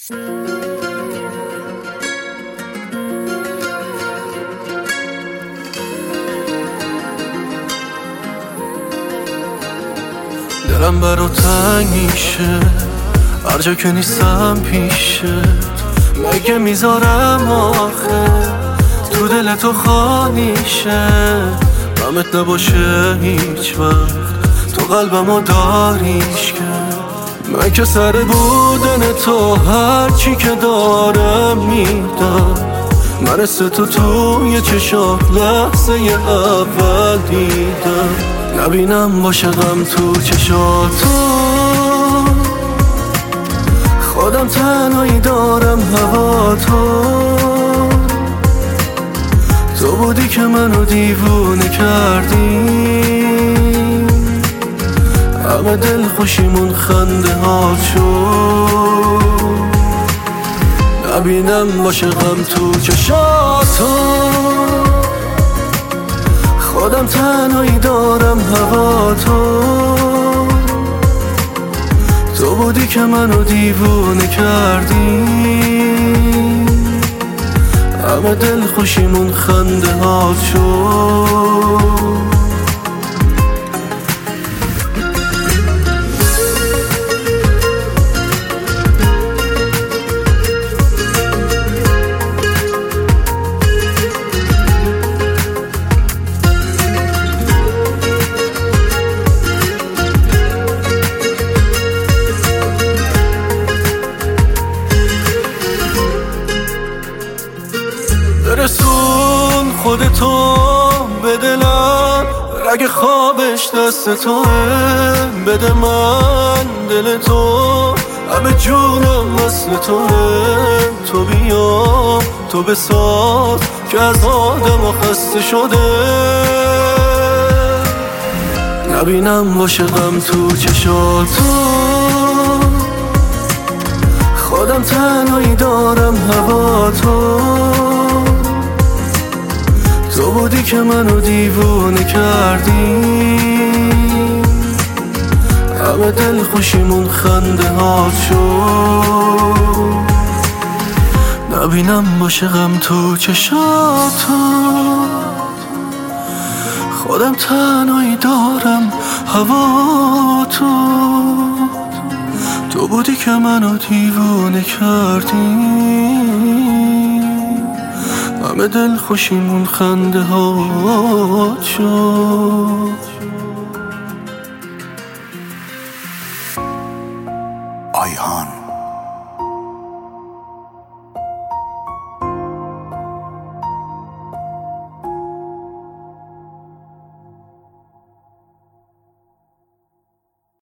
دلم برا تنگ میشه هر جا که نیستم پیشت. مگه میذارم آخه تو دل تو خانیشه غمت نباشه هیچ وقت تو قلبمو داریش کرد. من که سر بودن تو هر چی که دارم میدم. من تو توی چشات لحظه اول دیدم. نبینم باشه غم تو چشاتو خودم تنهایی دارم هوا تو بودی که منو دیوونه کردی. همه دل خوشیمون خنده ها شد. نبینم باشه غم تو چشاتو خودم تنهایی دارم هوا تو بودی که منو دیوونه کردی. همه دل خوشیمون خنده ها شد. برسون خودتو به دلم رگ خوابش دست توه. بده من دل تو همه جونم مثل توه. تو بیا تو بساز که از آدم و خسته شده. نبینم باشه غم تو چشاتو خودم تنهایی دارم هوا تو بودی که منو دیوونه کردی. همه دل خوشیمون خنده ها شد. نبینم باشه غم تو چشاتو خودم تنهایی دارم هوا تو بودی که منو دیوونه کردی. همه دل خوشیمون خنده ها شد.